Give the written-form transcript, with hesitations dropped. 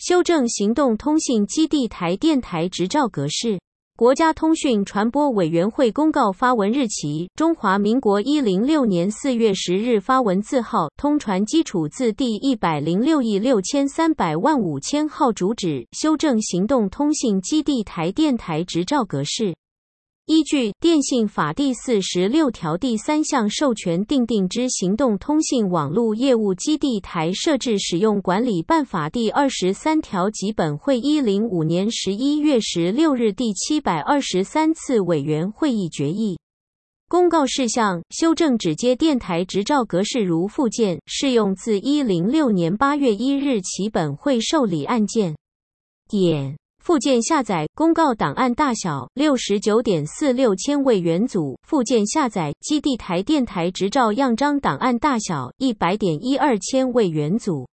修正行动通信基地台电台执照格式。国家通讯传播委员会公告发文日期：中华民国106年4月10日发文字号：通传基础字第106亿6300万5000号主旨，修正行动通信基地台电台执照格式。依据《电信法》第46条第3项授权订定之行动通信网络业务基地台设置使用管理办法第23条及本会105年11月16日第723次委员会议决议。公告事项：修正指接电台执照格式如附件，适用自106年8月1日起本会受理案件。点附件下载公告档案大小 69.46 千位元组。附件下载基地台电台执照样章档案大小 100.12 千位元组。